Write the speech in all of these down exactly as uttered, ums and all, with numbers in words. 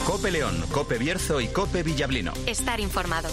COPE León, COPE Bierzo y COPE Villablino. Estar informado.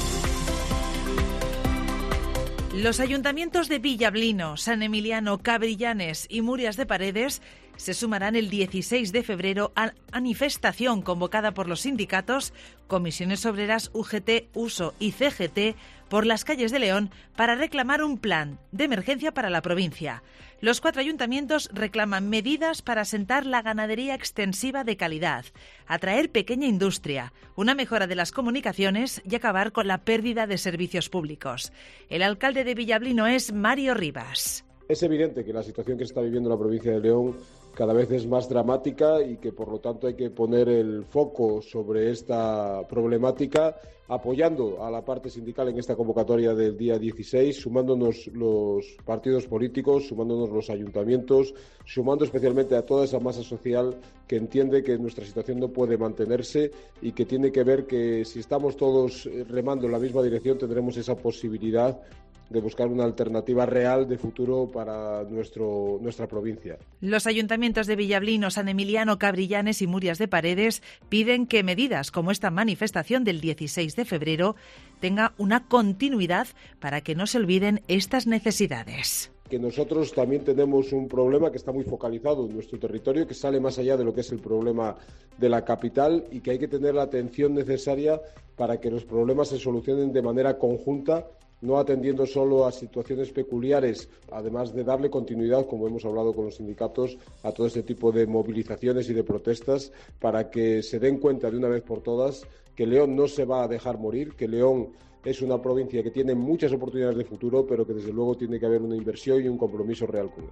Los ayuntamientos de Villablino, San Emiliano, Cabrillanes y Murias de Paredes se sumarán el dieciséis de febrero a la manifestación convocada por los sindicatos, Comisiones Obreras, U G T, U S O y C G T por las calles de León para reclamar un plan de emergencia para la provincia. Los cuatro ayuntamientos reclaman medidas para asentar la ganadería extensiva de calidad, atraer pequeña industria, una mejora de las comunicaciones y acabar con la pérdida de servicios públicos. El alcalde de Villablino es Mario Rivas. Es evidente que la situación que se está viviendo en la provincia de León cada vez es más dramática y que por lo tanto hay que poner el foco sobre esta problemática, apoyando a la parte sindical en esta convocatoria del día dieciséis, sumándonos los partidos políticos, sumándonos los ayuntamientos, sumando especialmente a toda esa masa social que entiende que nuestra situación no puede mantenerse y que tiene que ver que si estamos todos remando en la misma dirección tendremos esa posibilidad de buscar una alternativa real de futuro para nuestro, nuestra provincia. Los ayuntamientos de Villablino, San Emiliano, Cabrillanes y Murias de Paredes piden que medidas como esta manifestación del dieciséis de febrero tenga una continuidad para que no se olviden estas necesidades. Que nosotros también tenemos un problema que está muy focalizado en nuestro territorio, que sale más allá de lo que es el problema de la capital y que hay que tener la atención necesaria para que los problemas se solucionen de manera conjunta, no atendiendo solo a situaciones peculiares, además de darle continuidad, como hemos hablado con los sindicatos, a todo este tipo de movilizaciones y de protestas, para que se den cuenta de una vez por todas que León no se va a dejar morir, que León es una provincia que tiene muchas oportunidades de futuro, pero que desde luego tiene que haber una inversión y un compromiso real con él.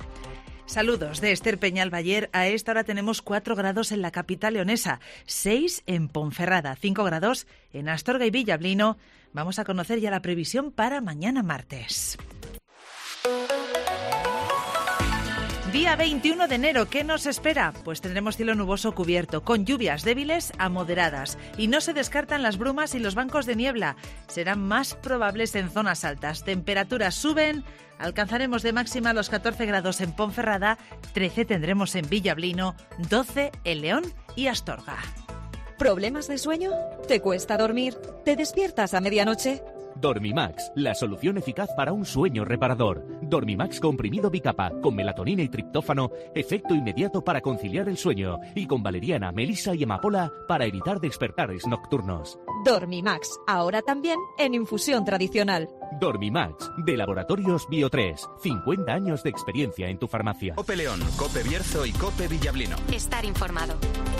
Saludos de Esther Peñalbayer. A esta hora tenemos cuatro grados en la capital leonesa, seis en Ponferrada, cinco grados en Astorga y Villablino. Vamos a conocer ya la previsión para mañana martes. Día veintiuno de enero, ¿qué nos espera? Pues tendremos cielo nuboso cubierto, con lluvias débiles a moderadas. Y no se descartan las brumas y los bancos de niebla. Serán más probables en zonas altas. Temperaturas suben, alcanzaremos de máxima los catorce grados en Ponferrada, trece tendremos en Villablino, doce en León y Astorga. ¿Problemas de sueño? ¿Te cuesta dormir? ¿Te despiertas a medianoche? Dormimax, la solución eficaz para un sueño reparador. Dormimax comprimido bicapa, con melatonina y triptófano, efecto inmediato para conciliar el sueño, y con valeriana, melisa y amapola para evitar despertares nocturnos. Dormimax, ahora también en infusión tradicional. Dormimax, de Laboratorios Bio tres, cincuenta años de experiencia en tu farmacia. COPE León, COPE Bierzo y COPE Villablino. Estar informado.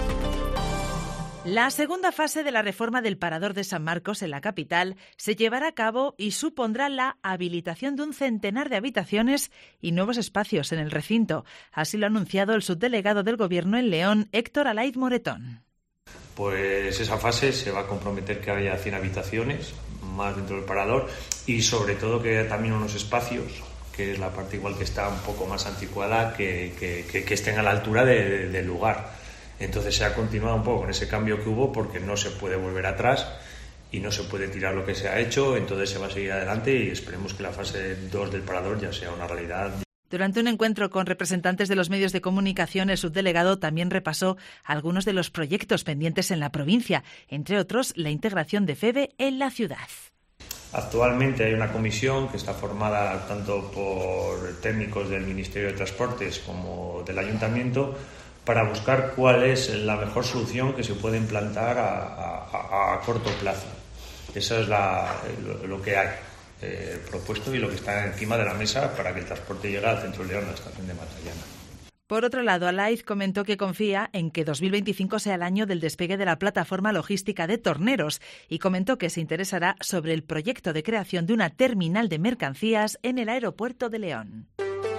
La segunda fase de la reforma del Parador de San Marcos en la capital se llevará a cabo y supondrá la habilitación de un centenar de habitaciones y nuevos espacios en el recinto. Así lo ha anunciado el subdelegado del Gobierno en León, Héctor Alaid Moretón. Pues esa fase se va a comprometer que haya cien habitaciones más dentro del Parador y sobre todo que haya también unos espacios, que es la parte igual que está un poco más anticuada, que, que, que, que estén a la altura de, de, del lugar. Entonces se ha continuado un poco con ese cambio que hubo porque no se puede volver atrás y no se puede tirar lo que se ha hecho, entonces se va a seguir adelante y esperemos que la fase dos del Parador ya sea una realidad. Durante un encuentro con representantes de los medios de comunicación, el subdelegado también repasó algunos de los proyectos pendientes en la provincia, entre otros la integración de FEVE en la ciudad. Actualmente hay una comisión que está formada tanto por técnicos del Ministerio de Transportes como del Ayuntamiento para buscar cuál es la mejor solución que se puede implantar a, a, a corto plazo. Eso es la, lo, lo que hay eh, propuesto y lo que está encima de la mesa para que el transporte llegue al centro de León, a la estación de Matallana. Por otro lado, Alaid comentó que confía en que dos mil veinticinco sea el año del despegue de la plataforma logística de Torneros y comentó que se interesará sobre el proyecto de creación de una terminal de mercancías en el aeropuerto de León.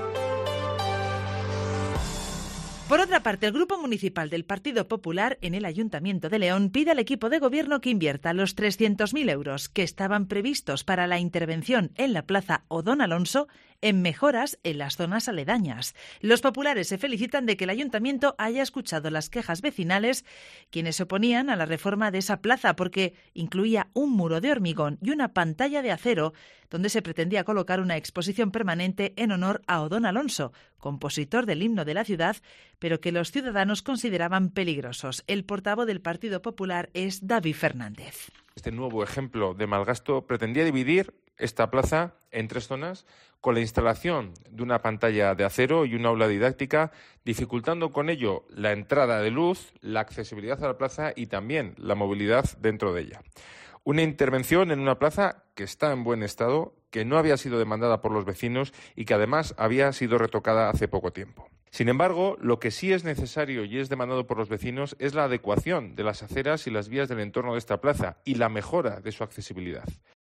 Por otra parte, el Grupo Municipal del Partido Popular en el Ayuntamiento de León pide al equipo de gobierno que invierta los trescientos mil euros que estaban previstos para la intervención en la Plaza Odón Alonso en mejoras en las zonas aledañas. Los populares se felicitan de que el ayuntamiento haya escuchado las quejas vecinales, quienes se oponían a la reforma de esa plaza porque incluía un muro de hormigón y una pantalla de acero donde se pretendía colocar una exposición permanente en honor a Odón Alonso, compositor del himno de la ciudad, pero que los ciudadanos consideraban peligrosos. El portavoz del Partido Popular es David Fernández. Este nuevo ejemplo de malgasto pretendía dividir esta plaza en tres zonas con la instalación de una pantalla de acero y una aula didáctica, dificultando con ello la entrada de luz, la accesibilidad a la plaza y también la movilidad dentro de ella. Una intervención en una plaza que está en buen estado, que no había sido demandada por los vecinos y que además había sido retocada hace poco tiempo. Sin embargo, lo que sí es necesario y es demandado por los vecinos es la adecuación de las aceras y las vías del entorno de esta plaza y la mejora de su accesibilidad.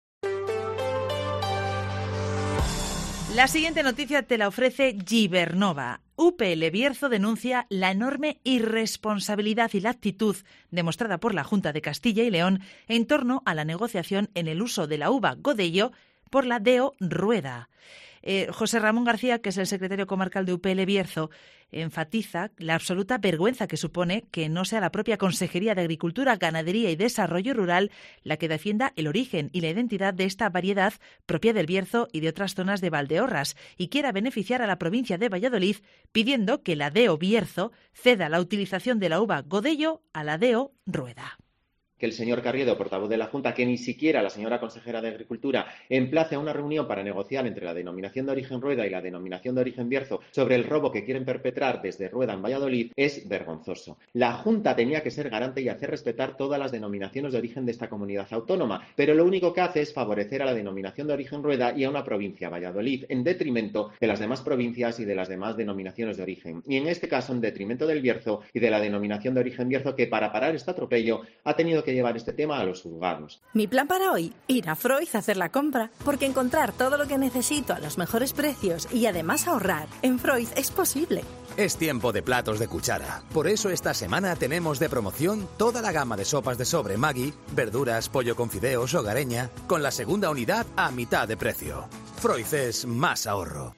La siguiente noticia te la ofrece Gibernova. U P L Bierzo denuncia la enorme irresponsabilidad y la actitud demostrada por la Junta de Castilla y León en torno a la negociación en el uso de la uva Godello por la D E O Rueda. Eh, José Ramón García, que es el secretario comarcal de U P L Bierzo, enfatiza la absoluta vergüenza que supone que no sea la propia Consejería de Agricultura, Ganadería y Desarrollo Rural la que defienda el origen y la identidad de esta variedad propia del Bierzo y de otras zonas de Valdeorras y quiera beneficiar a la provincia de Valladolid pidiendo que la D E O Bierzo ceda la utilización de la uva Godello a la D E O Rueda. Que el señor Carriedo, portavoz de la Junta, que ni siquiera la señora consejera de Agricultura emplace a una reunión para negociar entre la denominación de origen Rueda y la denominación de origen Bierzo sobre el robo que quieren perpetrar desde Rueda en Valladolid es vergonzoso. La Junta tenía que ser garante y hacer respetar todas las denominaciones de origen de esta comunidad autónoma, pero lo único que hace es favorecer a la denominación de origen Rueda y a una provincia, Valladolid, en detrimento de las demás provincias y de las demás denominaciones de origen. Y en este caso en detrimento del Bierzo y de la denominación de origen Bierzo, que para parar este atropello ha tenido que llevar este tema a los juzgados. Mi plan para hoy, ir a Freud a hacer la compra, porque encontrar todo lo que necesito a los mejores precios y además ahorrar en Freud es posible. Es tiempo de platos de cuchara. Por eso esta semana tenemos de promoción toda la gama de sopas de sobre Maggi, verduras, pollo con fideos, hogareña, con la segunda unidad a mitad de precio. Freud es más ahorro.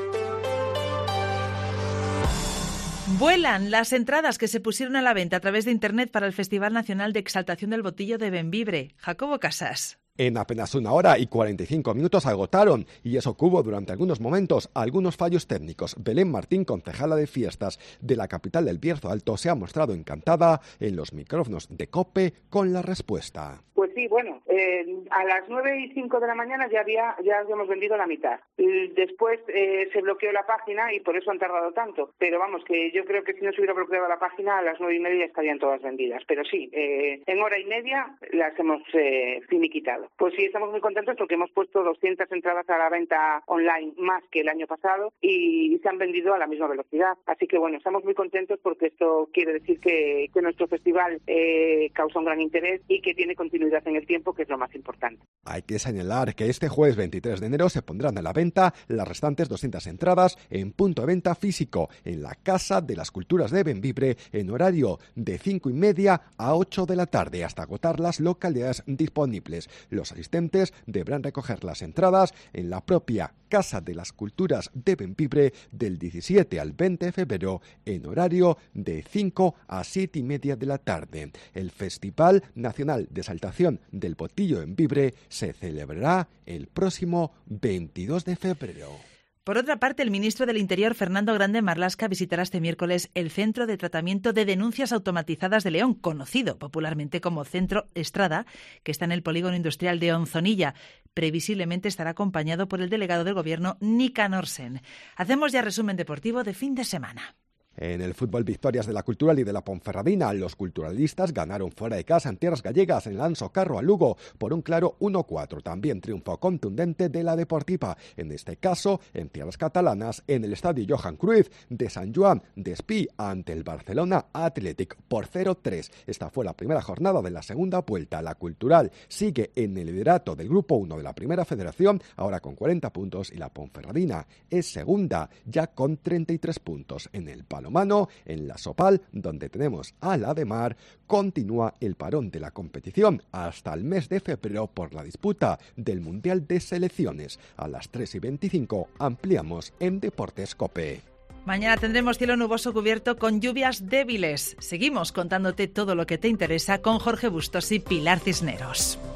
Vuelan las entradas que se pusieron a la venta a través de Internet para el Festival Nacional de Exaltación del Botillo de Bembibre. Jacobo Casas. En apenas una hora y cuarenta y cinco minutos agotaron, y eso que hubo durante algunos momentos algunos fallos técnicos. Belén Martín, concejala de fiestas de la capital del Bierzo Alto, se ha mostrado encantada en los micrófonos de COPE con la respuesta. Pues sí, bueno, eh, a las nueve y cinco de la mañana ya había ya habíamos vendido la mitad. Después eh, se bloqueó la página y por eso han tardado tanto. Pero vamos, que yo creo que si no se hubiera bloqueado la página, a las nueve y media estarían todas vendidas. Pero sí, eh, en hora y media las hemos eh, finiquitado. Pues sí, estamos muy contentos porque hemos puesto doscientas entradas a la venta online más que el año pasado y se han vendido a la misma velocidad. Así que bueno, estamos muy contentos porque esto quiere decir que, que nuestro festival eh, causa un gran interés y que tiene continuidad en el tiempo, que es lo más importante. Hay que señalar que este jueves veintitrés de enero se pondrán a la venta las restantes doscientas entradas en punto de venta físico en la Casa de las Culturas de Bembibre en horario de cinco y media a ocho de la tarde hasta agotar las localidades disponibles. Los asistentes deberán recoger las entradas en la propia Casa de las Culturas de Bembibre del diecisiete al veinte de febrero en horario de cinco a siete y media de la tarde. El Festival Nacional de Exaltación del Botillo de Bembibre se celebrará el próximo veintidós de febrero. Por otra parte, el ministro del Interior, Fernando Grande Marlaska, visitará este miércoles el Centro de Tratamiento de Denuncias Automatizadas de León, conocido popularmente como Centro Estrada, que está en el polígono industrial de Onzonilla. Previsiblemente estará acompañado por el delegado del Gobierno, Nicanor Sen. Hacemos ya resumen deportivo de fin de semana. En el fútbol, victorias de la Cultural y de la Ponferradina. Los culturalistas ganaron fuera de casa en tierras gallegas en el Anso Carro a Lugo por un claro uno cuatro. También triunfo contundente de la Deportiva, en este caso en tierras catalanas, en el estadio Johan Cruyff de San Joan de Espí ante el Barcelona Athletic por cero tres. Esta fue la primera jornada de la segunda vuelta. La Cultural sigue en el liderato del grupo uno de la Primera Federación, ahora con cuarenta puntos, y la Ponferradina es segunda ya con treinta y tres puntos. En el balonmano, en la Sopal, donde tenemos a la de Mar, continúa el parón de la competición hasta el mes de febrero por la disputa del Mundial de Selecciones. A las tres y veinticinco ampliamos en Deportes COPE. Mañana tendremos cielo nuboso cubierto con lluvias débiles. Seguimos contándote todo lo que te interesa con Jorge Bustos y Pilar Cisneros.